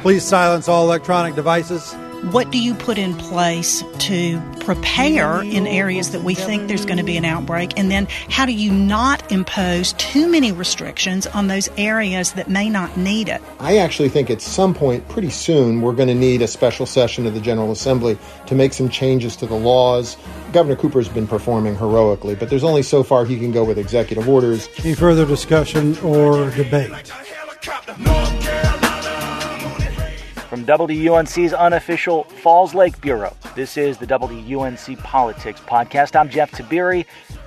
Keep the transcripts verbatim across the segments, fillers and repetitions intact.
Please silence all electronic devices. What do you put in place to prepare in areas that we think there's going to be an outbreak? And then how do you not impose too many restrictions on those areas that may not need it? I actually think at some point pretty soon we're going to need a special session of the General Assembly to make some changes to the laws. Governor Cooper's been performing heroically, but there's only so far he can go with executive orders. Any further discussion or debate? From W U N C's unofficial Falls Lake Bureau, this is the W U N C Politics Podcast. I'm Jeff Tiberi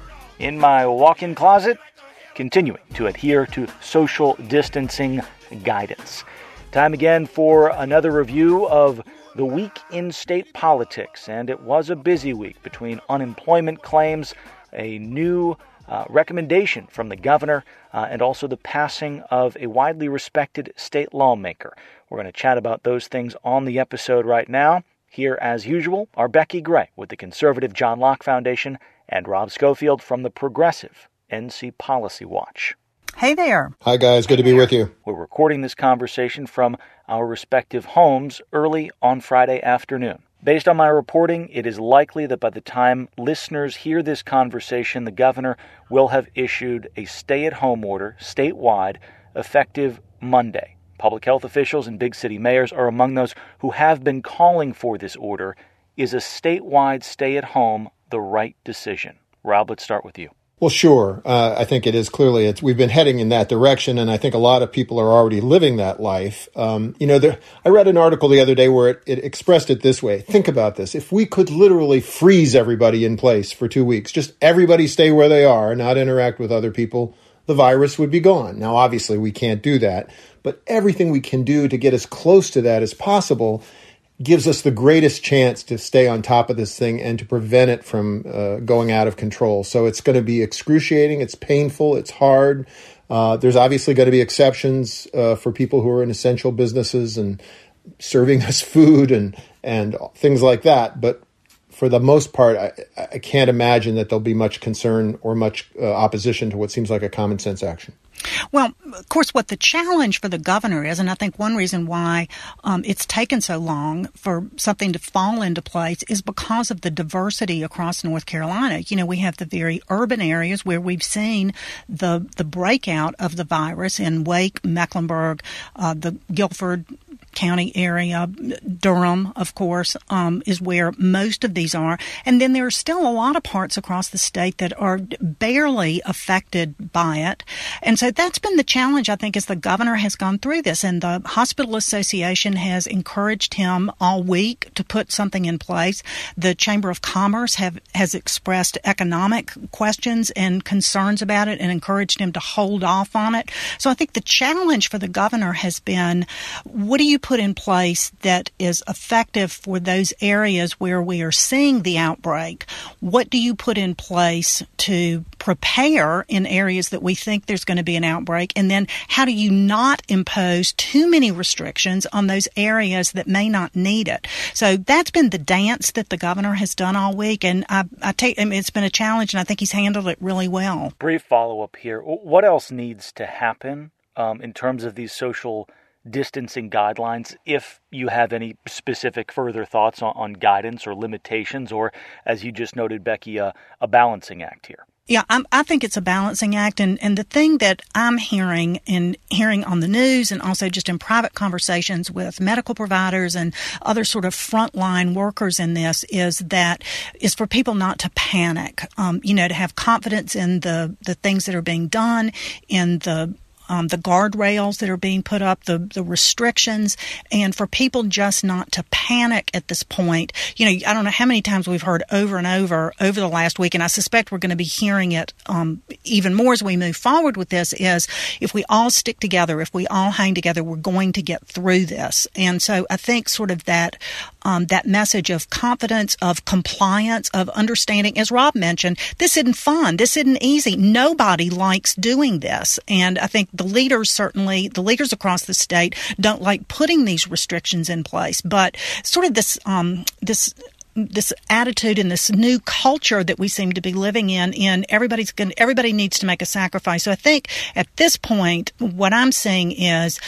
in my walk-in closet, continuing to adhere to social distancing guidance. Time again for another review of the week in state politics, and it was a busy week between unemployment claims, a new uh, recommendation from the governor, uh, and also the passing of a widely respected state lawmaker. We're going to chat about those things on the episode right now. Here, as usual, are Becky Gray with the conservative John Locke Foundation and Rob Schofield from the progressive N C Policy Watch. Hey there. Hi, guys. Good to be with you. We're recording this conversation from our respective homes early on Friday afternoon. Based on my reporting, it is likely that by the time listeners hear this conversation, the governor will have issued a stay-at-home order statewide effective Monday. Public health officials and big city mayors are among those who have been calling for this order. Is a statewide stay-at-home the right decision? Rob, let's start with you. Well, sure. Uh, I think it is clearly. It's, we've been heading in that direction, and I think a lot of people are already living that life. Um, you know, there, I read an article the other day where it, it expressed it this way. Think about this. If we could literally freeze everybody in place for two weeks, just everybody stay where they are, not interact with other people, the virus would be gone. Now, obviously, we can't do that, but everything we can do to get as close to that as possible gives us the greatest chance to stay on top of this thing and to prevent it from uh, going out of control. So it's going to be excruciating. It's painful. It's hard. Uh, there's obviously going to be exceptions uh, for people who are in essential businesses and serving us food and, and things like that. But for the most part, I, I can't imagine that there'll be much concern or much uh, opposition to what seems like a common sense action. Well, of course, what the challenge for the governor is, and I think one reason why um, it's taken so long for something to fall into place is because of the diversity across North Carolina. You know, we have the very urban areas where we've seen the the breakout of the virus in Wake, Mecklenburg, uh, the Guilford County area, Durham, of course, um, is where most of these are. And then there are still a lot of parts across the state that are barely affected by it. And so that's been the challenge, I think, as the governor has gone through this. And the Hospital Association has encouraged him all week to put something in place. The Chamber of Commerce have, has expressed economic questions and concerns about it and encouraged him to hold off on it. So I think the challenge for the governor has been, what do you put in place that is effective for those areas where we are seeing the outbreak? What do you put in place to prepare in areas that we think there's going to be an outbreak? And then how do you not impose too many restrictions on those areas that may not need it? So that's been the dance that the governor has done all week. And I, I take, I mean, it's been a challenge, and I think he's handled it really well. Brief follow-up here. What else needs to happen um, in terms of these social distancing guidelines, if you have any specific further thoughts on, on guidance or limitations, or, as you just noted, Becky, uh, a balancing act here? Yeah, I'm, I think it's a balancing act. And, and the thing that I'm hearing and hearing on the news and also just in private conversations with medical providers and other sort of frontline workers in this is that is for people not to panic, um, you know, to have confidence in the, the things that are being done, in the Um, the guardrails that are being put up, the, the restrictions, and for people just not to panic at this point. You know, I don't know how many times we've heard over and over over the last week, and I suspect we're going to be hearing it um, even more as we move forward with this, is if we all stick together, if we all hang together, we're going to get through this. And so I think sort of that um, that message of confidence, of compliance, of understanding, as Rob mentioned, this isn't fun. This isn't easy. Nobody likes doing this. And I think the leaders, certainly, the leaders across the state don't like putting these restrictions in place. But sort of this um, this this attitude and this new culture that we seem to be living in, in everybody's going everybody needs to make a sacrifice. So I think at this point, what I'm seeing is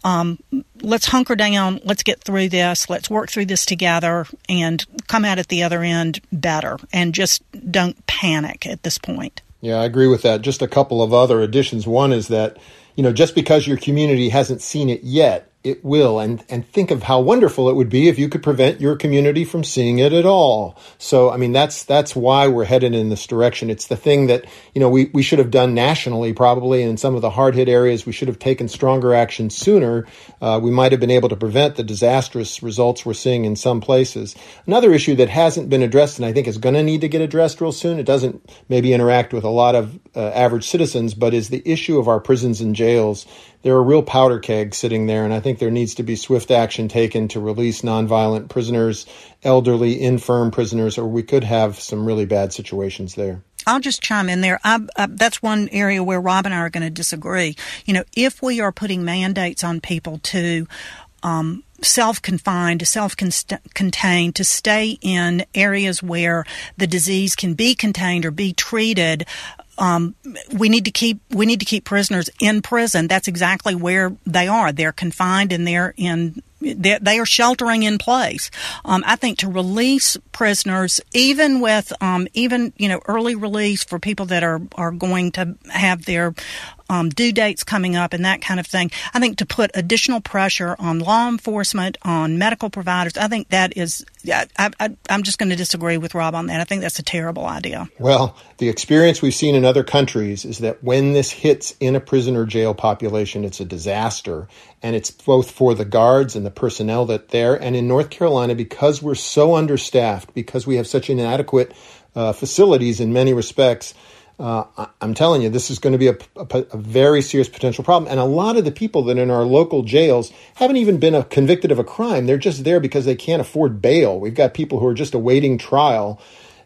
um, let's hunker down, let's get through this, let's work through this together and come out at the other end better, and just don't panic at this point. Yeah, I agree with that. Just a couple of other additions. One is that, you know, just because your community hasn't seen it yet, it will. And, and think of how wonderful it would be if you could prevent your community from seeing it at all. So, I mean, that's that's why we're headed in this direction. It's the thing that, you know, we, we should have done nationally, probably in some of the hard-hit areas. We should have taken stronger action sooner. Uh, we might have been able to prevent the disastrous results we're seeing in some places. Another issue that hasn't been addressed, and I think is going to need to get addressed real soon, it doesn't maybe interact with a lot of uh, average citizens, but is the issue of our prisons and jails. There are real powder kegs sitting there, and I think there needs to be swift action taken to release nonviolent prisoners, elderly, infirm prisoners, or we could have some really bad situations there. I'll just chime in there. I, I, that's one area where Rob and I are going to disagree. You know, if we are putting mandates on people to um, self-confined, to self-contained, to stay in areas where the disease can be contained or be treated, Um, we need to keep we need to keep prisoners in prison. That's exactly where they are. They're confined and they're in they, they are sheltering in place. Um, I think to release prisoners, even with um, even you know early release for people that are are going to have their um, due dates coming up and that kind of thing. I think to put additional pressure on law enforcement, on medical providers, I think that is. I, I, I'm just going to disagree with Rob on that. I think that's a terrible idea. Well, the experience we've seen in other countries is that when this hits in a prison or jail population, it's a disaster. And it's both for the guards and the personnel that there. And in North Carolina, because we're so understaffed, because we have such inadequate uh, facilities in many respects, Uh, I'm telling you, this is going to be a, a, a very serious potential problem. And a lot of the people that are in our local jails haven't even been a, convicted of a crime. They're just there because they can't afford bail. We've got people who are just awaiting trial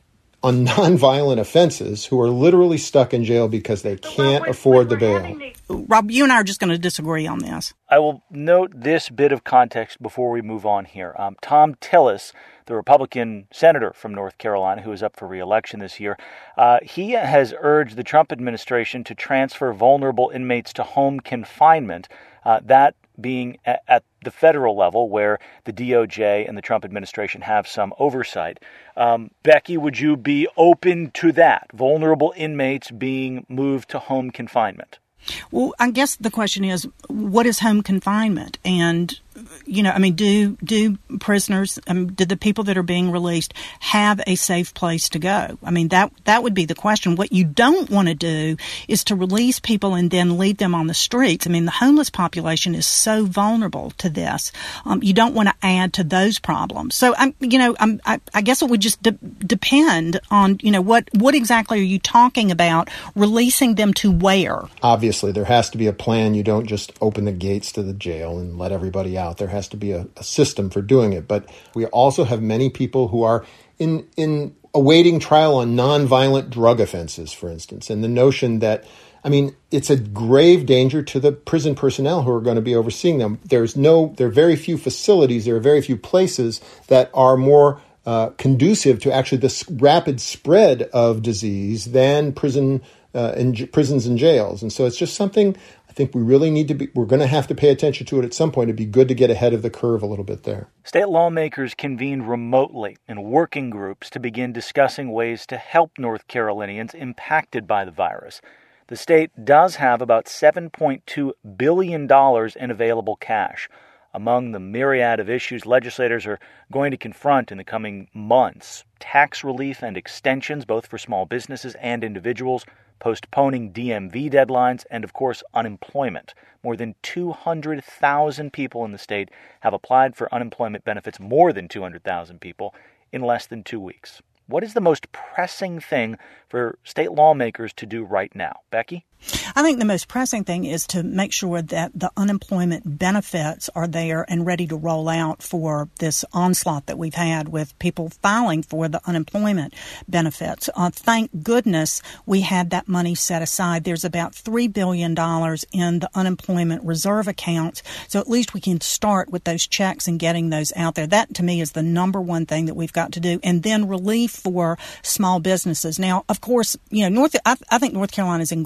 on nonviolent offenses who are literally stuck in jail because they can't afford the bail. Rob, you and I are just going to disagree on this. I will note this bit of context before we move on here. Um, Thom Tillis, the Republican senator from North Carolina who is up for re-election this year, uh, he has urged the Trump administration to transfer vulnerable inmates to home confinement, uh, that being at, at the federal level where the D O J and the Trump administration have some oversight. Um, Becky, would you be open to that, vulnerable inmates being moved to home confinement? Well, I guess the question is, what is home confinement? And, you know, I mean, do do prisoners, um, do the people that are being released have a safe place to go? I mean, that that would be the question. What you don't want to do is to release people and then leave them on the streets. I mean, the homeless population is so vulnerable to this. Um, you don't want to add to those problems. So, I'm, you know, I'm, I, I guess it would just de- depend on, you know, what, what exactly are you talking about? Releasing them to where? Obviously, there has to be a plan. You don't just open the gates to the jail and let everybody out. There has to be a, a system for doing it. But we also have many people who are in in awaiting trial on nonviolent drug offenses, for instance. And the notion that, I mean, it's a grave danger to the prison personnel who are going to be overseeing them. There's no, there are very few facilities, there are very few places that are more uh, conducive to actually this rapid spread of disease than prison uh, in j- prisons and jails. And so it's just something I think we really need to be, we're going to have to pay attention to it at some point. It'd be good to get ahead of the curve a little bit there. State lawmakers convened remotely in working groups to begin discussing ways to help North Carolinians impacted by the virus. The state does have about seven point two billion dollars in available cash. Among the myriad of issues legislators are going to confront in the coming months, tax relief and extensions, both for small businesses and individuals, postponing D M V deadlines, and, of course, unemployment. More than two hundred thousand people in the state have applied for unemployment benefits, more than two hundred thousand people, in less than two weeks. What is the most pressing thing for state lawmakers to do right now? Becky? I think the most pressing thing is to make sure that the unemployment benefits are there and ready to roll out for this onslaught that we've had with people filing for the unemployment benefits. Uh, thank goodness we had that money set aside. There's about three billion dollars in the unemployment reserve accounts, so at least we can start with those checks and getting those out there. That, to me, is the number one thing that we've got to do. And then relief for small businesses. Now, of course, you know, North. I, I think North Carolina is in great shape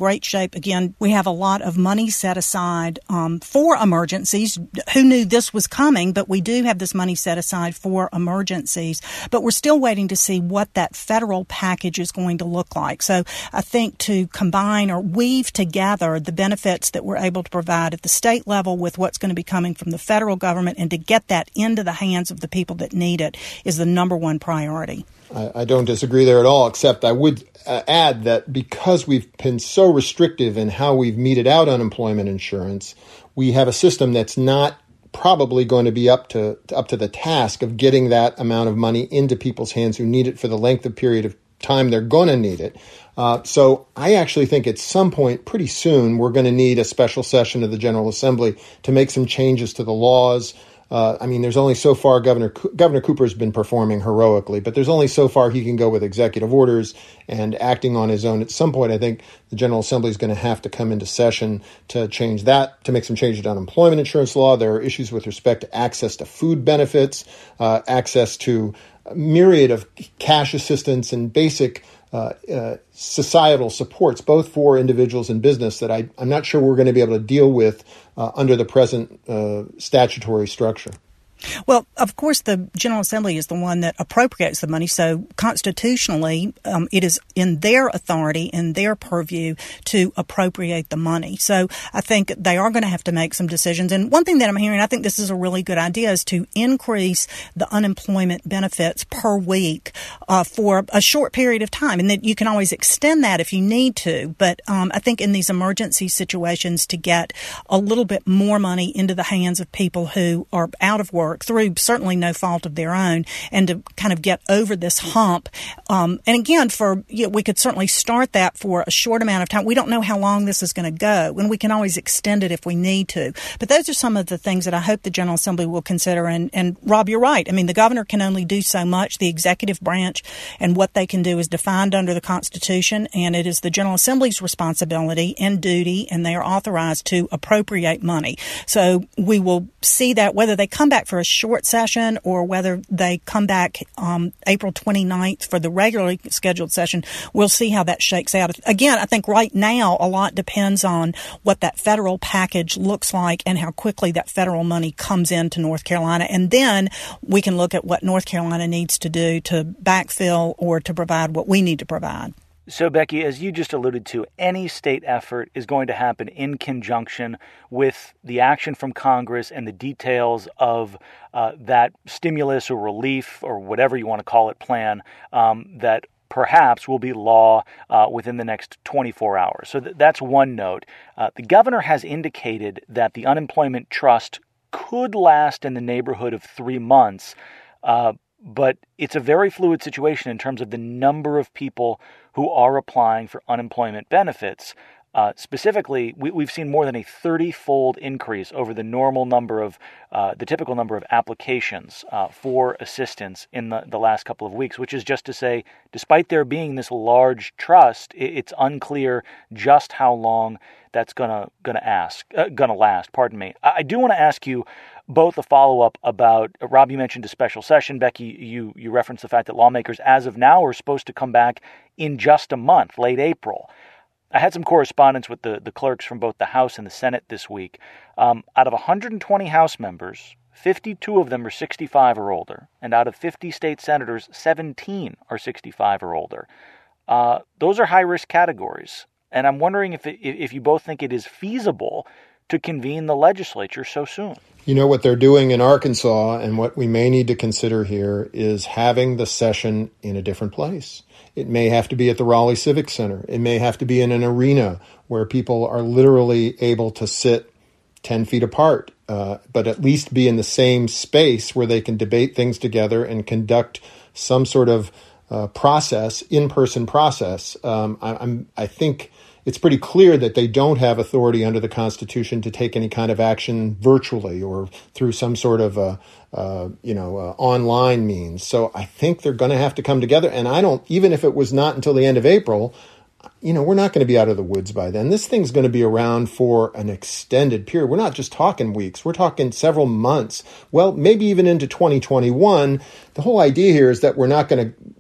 shape. Again, we have a lot of money set aside um, for emergencies. Who knew this was coming? But we do have this money set aside for emergencies. But we're still waiting to see what that federal package is going to look like. So I think to combine or weave together the benefits that we're able to provide at the state level with what's going to be coming from the federal government and to get that into the hands of the people that need it is the number one priority. I, I don't disagree there at all, except I would uh, add that because we've been so restrictive in how we've meted out unemployment insurance, we have a system that's not probably going to be up to up to the task of getting that amount of money into people's hands who need it for the length of period of time they're going to need it. Uh, so I actually think at some point pretty soon we're going to need a special session of the General Assembly to make some changes to the laws. Uh, I mean, there's only so far Governor Governor Cooper has been performing heroically, but there's only so far he can go with executive orders and acting on his own. At some point, I think the General Assembly is going to have to come into session to change that, to make some changes to unemployment insurance law. There are issues with respect to access to food benefits, uh, access to a myriad of cash assistance and basic uh, uh, societal supports, both for individuals and business, that I, I'm not sure we're going to be able to deal with uh, under the present uh, statutory structure. Well, of course, the General Assembly is the one that appropriates the money. So constitutionally, um, it is in their authority, in their purview to appropriate the money. So I think they are going to have to make some decisions. And one thing that I'm hearing, I think this is a really good idea, is to increase the unemployment benefits per week uh, for a short period of time. And then you can always extend that if you need to. But um, I think in these emergency situations, to get a little bit more money into the hands of people who are out of work, through certainly no fault of their own, and to kind of get over this hump. Um, and again, for you know, we could certainly start that for a short amount of time. We don't know how long this is going to go, and we can always extend it if we need to. But those are some of the things that I hope the General Assembly will consider. And, and Rob, you're right. I mean, the governor can only do so much. The executive branch and what they can do is defined under the Constitution, and it is the General Assembly's responsibility and duty, and they are authorized to appropriate money. So we will see that whether they come back for a short session or whether they come back um, April twenty-ninth for the regularly scheduled session. We'll see how that shakes out. Again, I think right now a lot depends on what that federal package looks like and how quickly that federal money comes into North Carolina. And then we can look at what North Carolina needs to do to backfill or to provide what we need to provide. So, Becky, as you just alluded to, any state effort is going to happen in conjunction with the action from Congress and the details of uh, that stimulus or relief or whatever you want to call it plan um, that perhaps will be law uh, within the next twenty-four hours. So th- that's one note. Uh, the governor has indicated that the unemployment trust could last in the neighborhood of three months, uh, but it's a very fluid situation in terms of the number of people who are applying for unemployment benefits. Uh, specifically, we, we've seen more than a thirty-fold increase over the normal number of, uh, the typical number of applications uh, for assistance in the, the last couple of weeks, which is just to say, despite there being this large trust, it, it's unclear just how long that's gonna gonna ask uh, gonna last. Pardon me. I, I do want to ask you both a follow-up about, uh, Rob, you mentioned a special session. Becky, you you referenced the fact that lawmakers, as of now, are supposed to come back in just a month, late April. I had some correspondence with the, the clerks from both the House and the Senate this week. Um, out of one hundred twenty House members, fifty-two of them are sixty-five or older, and out of fifty state senators, seventeen are sixty-five or older. Uh, those are high-risk categories, and I'm wondering if it, if you both think it is feasible to convene the legislature so soon. You know, what they're doing in Arkansas, and what we may need to consider here, is having the session in a different place. It may have to be at the Raleigh Civic Center. It may have to be in an arena where people are literally able to sit ten feet apart, uh, but at least be in the same space where they can debate things together and conduct some sort of uh, process, in-person process. Um, I, I'm, I think it's pretty clear that they don't have authority under the Constitution to take any kind of action virtually or through some sort of uh, uh, you know uh, online means. So I think they're going to have to come together. And I don't, even if it was not until the end of April, you know, we're not going to be out of the woods by then. This thing's going to be around for an extended period. We're not just talking weeks. We're talking several months. Well, maybe even into twenty twenty-one. The whole idea here is that we're not going to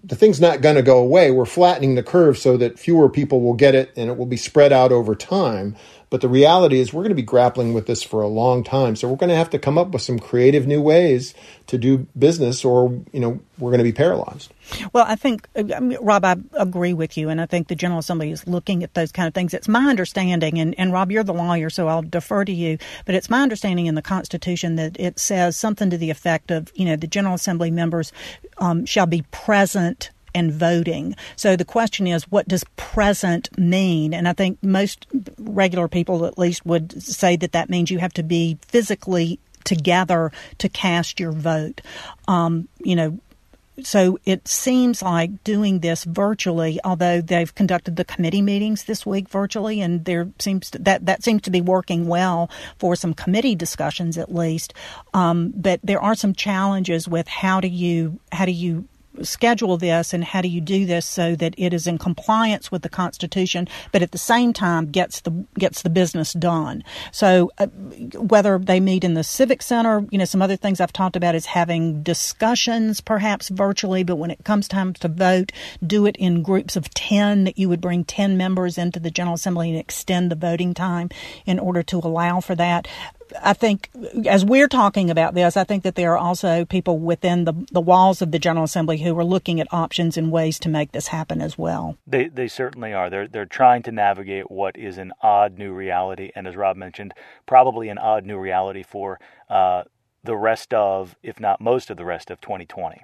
the thing's not going to go away. We're flattening the curve so that fewer people will get it and it will be spread out over time. But the reality is we're going to be grappling with this for a long time. So we're going to have to come up with some creative new ways to do business, or, you know, we're going to be paralyzed. Well, I think, I mean, Rob, I agree with you. And I think the General Assembly is looking at those kind of things. It's my understanding, and, and Rob, you're the lawyer, so I'll defer to you. But it's my understanding in the Constitution that it says something to the effect of, you know, the General Assembly members um, shall be present and voting. So the question is, what does present mean? And I think most regular people at least would say that that means you have to be physically together to cast your vote. Um, you know, so it seems like doing this virtually, although they've conducted the committee meetings this week virtually, and there seems to, that that seems to be working well for some committee discussions at least. Um, but there are some challenges with how do you how do you schedule this, and how do you do this so that it is in compliance with the Constitution, but at the same time gets the gets the business done. So uh, whether they meet in the Civic Center, you know, some other things I've talked about is having discussions perhaps virtually, but when it comes time to vote, do it in groups of ten, that you would bring ten members into the General Assembly and extend the voting time in order to allow for that. I think as we're talking about this, I think that there are also people within the, the walls of the General Assembly who are looking at options and ways to make this happen as well. They they certainly are. They're they're trying to navigate what is an odd new reality, and as Rob mentioned, probably an odd new reality for uh, the rest of, if not most of the rest of twenty twenty.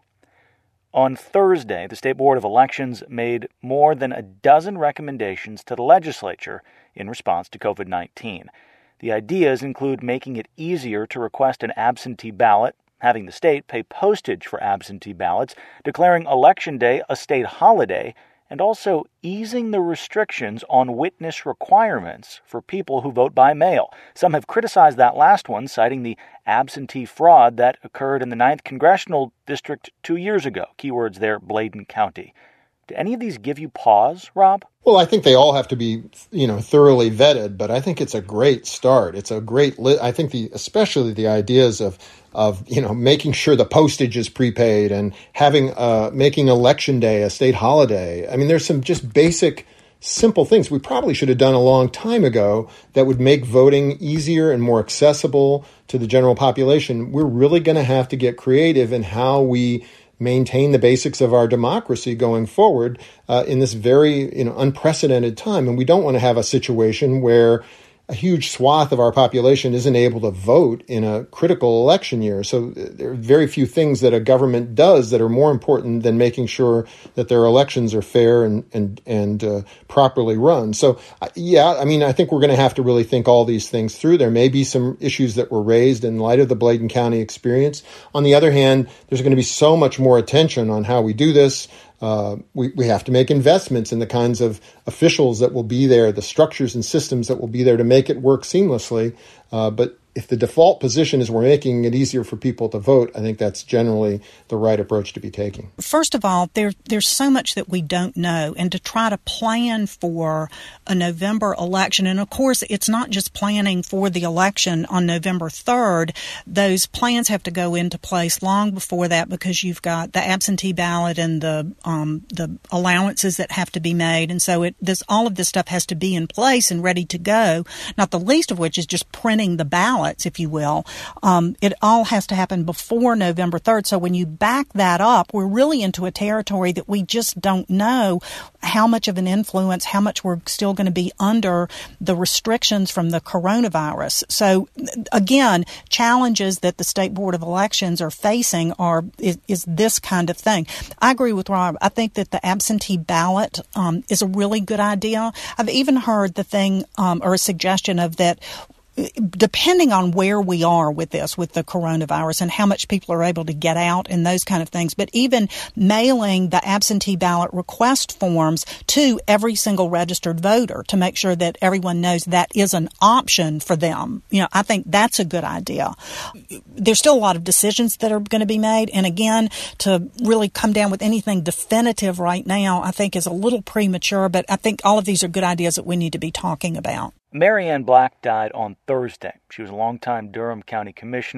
On Thursday, the State Board of Elections made more than a dozen recommendations to the legislature in response to covid nineteen. The ideas include making it easier to request an absentee ballot, having the state pay postage for absentee ballots, declaring Election Day a state holiday, and also easing the restrictions on witness requirements for people who vote by mail. Some have criticized that last one, citing the absentee fraud that occurred in the ninth Congressional District two years ago. Keywords there, Bladen County. Do any of these give you pause, Rob? Well, I think they all have to be, you know, thoroughly vetted, but I think it's a great start. It's a great, li- I think the, especially the ideas of, of, you know, making sure the postage is prepaid and having, uh, making Election Day a state holiday. I mean, there's some just basic, simple things we probably should have done a long time ago that would make voting easier and more accessible to the general population. We're really going to have to get creative in how we maintain the basics of our democracy going forward uh, in this very, you know, unprecedented time. And we don't want to have a situation where a huge swath of our population isn't able to vote in a critical election year. So there are very few things that a government does that are more important than making sure that their elections are fair and and and uh, properly run. So, yeah, I mean, I think we're going to have to really think all these things through. There may be some issues that were raised in light of the Bladen County experience. On the other hand, there's going to be so much more attention on how we do this. Uh, we, we have to make investments in the kinds of officials that will be there, the structures and systems that will be there to make it work seamlessly. Uh, but if the default position is we're making it easier for people to vote, I think that's generally the right approach to be taking. First of all, there, there's so much that we don't know, and to try to plan for a November election, and of course, it's not just planning for the election on November third. Those plans have to go into place long before that because you've got the absentee ballot and the um, the allowances that have to be made, and so it this all of this stuff has to be in place and ready to go, not the least of which is just printing the ballot, if you will. Um, it all has to happen before November third. So when you back that up, we're really into a territory that we just don't know how much of an influence, how much we're still going to be under the restrictions from the coronavirus. So again, challenges that the State Board of Elections are facing are is, is this kind of thing. I agree with Rob. I think that the absentee ballot um, is a really good idea. I've even heard the thing um, or a suggestion of that depending on where we are with this, with the coronavirus and how much people are able to get out and those kind of things, but even mailing the absentee ballot request forms to every single registered voter to make sure that everyone knows that is an option for them. You know, I think that's a good idea. There's still a lot of decisions that are going to be made. And again, to really come down with anything definitive right now, I think is a little premature, but I think all of these are good ideas that we need to be talking about. Mary Ann Black died on Thursday. She was a longtime Durham County Commissioner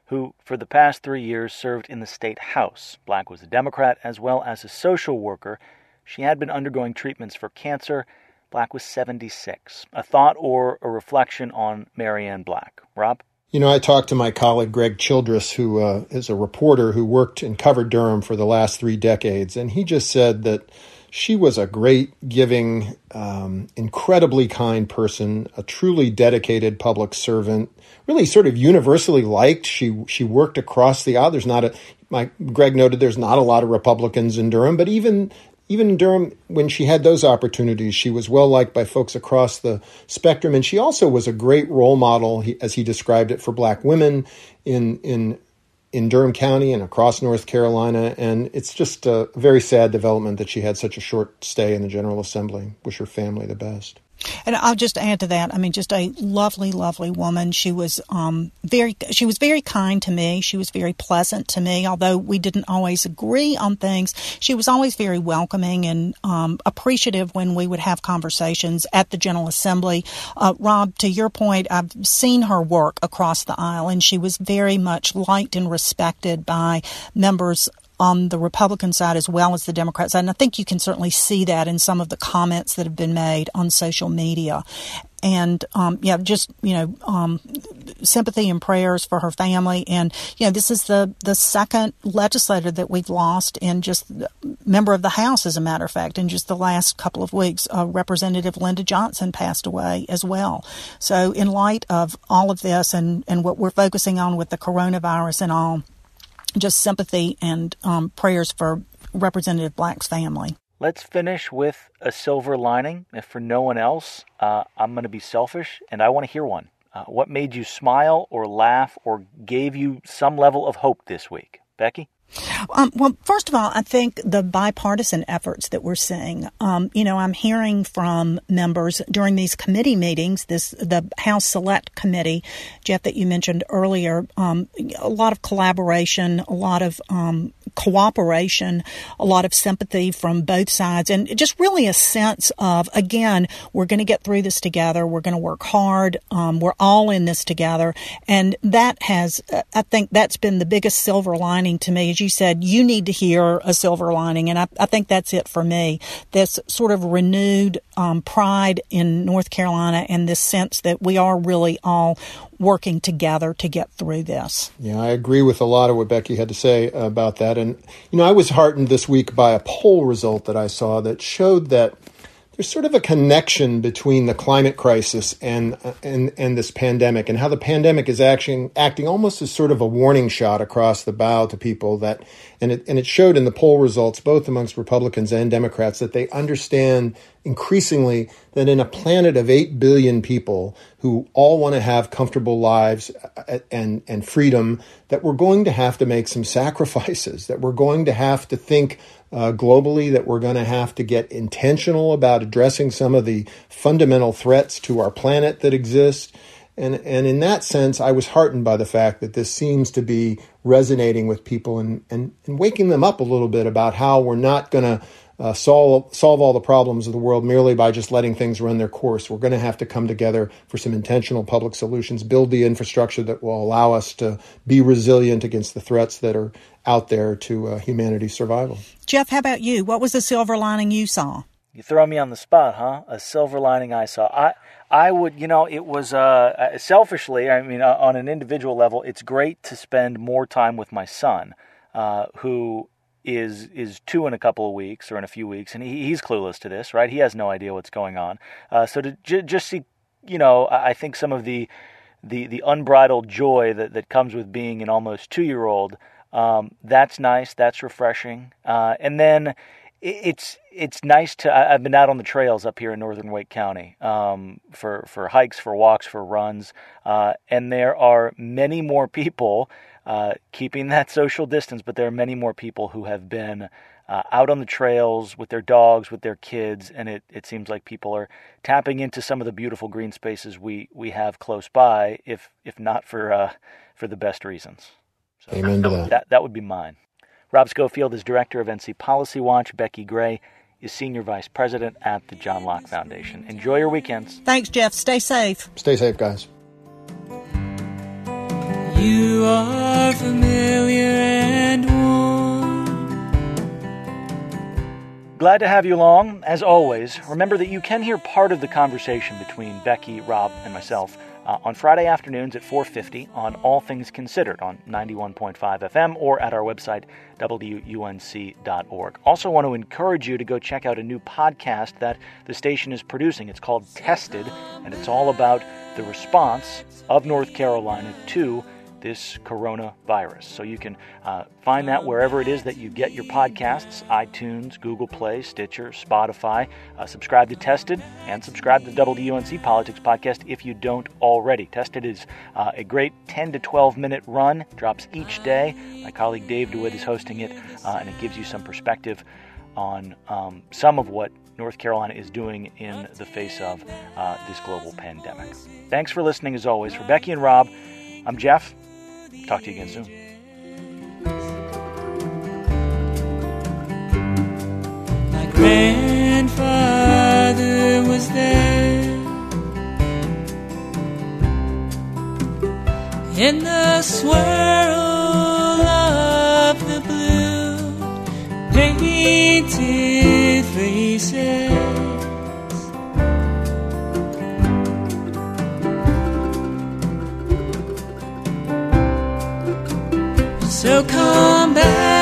who for the past three years served in the state house. Black was a Democrat as well as a social worker. She had been undergoing treatments for cancer. Black was seventy-six. A thought or a reflection on Marianne Black. Rob? You know, I talked to my colleague Greg Childress, who uh, is a reporter who worked and covered Durham for the last three decades, and he just said that she was a great, giving, um, incredibly kind person, a truly dedicated public servant, really sort of universally liked. She she worked across the aisle. There's not a, my Greg noted there's not a lot of Republicans in Durham, but even even in Durham, when she had those opportunities, she was well liked by folks across the spectrum. And she also was a great role model, as he described it, for Black women in in in Durham County and across North Carolina. And it's just a very sad development that she had such a short stay in the General Assembly. Wish her family the best. And I'll just add to that. I mean, just a lovely, lovely woman. She was um, very, she was very kind to me. She was very pleasant to me. Although we didn't always agree on things, she was always very welcoming and um, appreciative when we would have conversations at the General Assembly. Uh, Rob, to your point, I've seen her work across the aisle, and she was very much liked and respected by members on the Republican side as well as the Democrat side. And I think you can certainly see that in some of the comments that have been made on social media. And, um, yeah, just, you know, um, sympathy and prayers for her family. And, you know, this is the, the second legislator that we've lost in just member of the House, as a matter of fact, in just the last couple of weeks. Uh, Representative Linda Johnson passed away as well. So in light of all of this and, and what we're focusing on with the coronavirus and all, just sympathy and um, prayers for Representative Black's family. Let's finish with a silver lining. If for no one else, uh, I'm going to be selfish, and I want to hear one. Uh, what made you smile or laugh or gave you some level of hope this week? Becky? Um, well, first of all, I think the bipartisan efforts that we're seeing, um, you know, I'm hearing from members during these committee meetings, this the House Select Committee, Jeff, that you mentioned earlier, um, a lot of collaboration, a lot of um, cooperation, a lot of sympathy from both sides, and just really a sense of, again, we're going to get through this together. We're going to work hard. Um, we're all in this together. And that has, I think that's been the biggest silver lining to me. As you said, you need to hear a silver lining, and I, I think that's it for me. This sort of renewed um, pride in North Carolina and this sense that we are really all working together to get through this. Yeah, I agree with a lot of what Becky had to say about that. And, you know, I was heartened this week by a poll result that I saw that showed that there's sort of a connection between the climate crisis and and and this pandemic, and how the pandemic is acting acting almost as sort of a warning shot across the bow to people that, and it and it showed in the poll results, both amongst Republicans and Democrats, that they understand increasingly that in a planet of eight billion people who all want to have comfortable lives and and freedom, that we're going to have to make some sacrifices, that we're going to have to think Uh, globally, that we're going to have to get intentional about addressing some of the fundamental threats to our planet that exist. And and in that sense, I was heartened by the fact that this seems to be resonating with people and, and, and waking them up a little bit about how we're not going to uh, solve solve all the problems of the world merely by just letting things run their course. We're going to have to come together for some intentional public solutions, build the infrastructure that will allow us to be resilient against the threats that are out there to uh, humanity's survival. Jeff, how about you? What was the silver lining you saw? You throw me on the spot, huh? A silver lining I saw. I I would, you know, it was uh, selfishly, I mean, uh, on an individual level, it's great to spend more time with my son, uh, who is is two in a couple of weeks or in a few weeks, and he, he's clueless to this, right? He has no idea what's going on. Uh, so to j- just see, you know, I think some of the the, the unbridled joy that, that comes with being an almost two-year-old, um, that's nice, that's refreshing. Uh, and then it's it's nice to, I've been out on the trails up here in northern Wake County um, for, for hikes, for walks, for runs, uh, and there are many more people uh, keeping that social distance, but there are many more people who have been uh, out on the trails with their dogs, with their kids, and it, it seems like people are tapping into some of the beautiful green spaces we, we have close by, if if not for uh, for the best reasons. So Amen to that. that. That would be mine. Rob Schofield is director of N C Policy Watch. Becky Gray is senior vice president at the John Locke Foundation. Enjoy your weekends. Thanks, Jeff. Stay safe. Stay safe, guys. You are familiar and warm. Glad to have you along. As always, remember that you can hear part of the conversation between Becky, Rob, and myself uh, on Friday afternoons at four fifty on All Things Considered on ninety-one point five F M or at our website, W U N C dot org. Also want to encourage you to go check out a new podcast that the station is producing. It's called Tested, and it's all about the response of North Carolina to this coronavirus. So you can uh, find that wherever it is that you get your podcasts, iTunes, Google Play, Stitcher, Spotify. Uh, subscribe to Tested and subscribe to the W U N C Politics Podcast if you don't already. Tested is uh, a great ten to twelve minute run, drops each day. My colleague Dave DeWitt is hosting it, uh, and it gives you some perspective on um, some of what North Carolina is doing in the face of uh, this global pandemic. Thanks for listening as always. For Becky and Rob, I'm Jeff. Talk to you again soon. My grandfather was there in the swirl of the blue painted faces. So come back.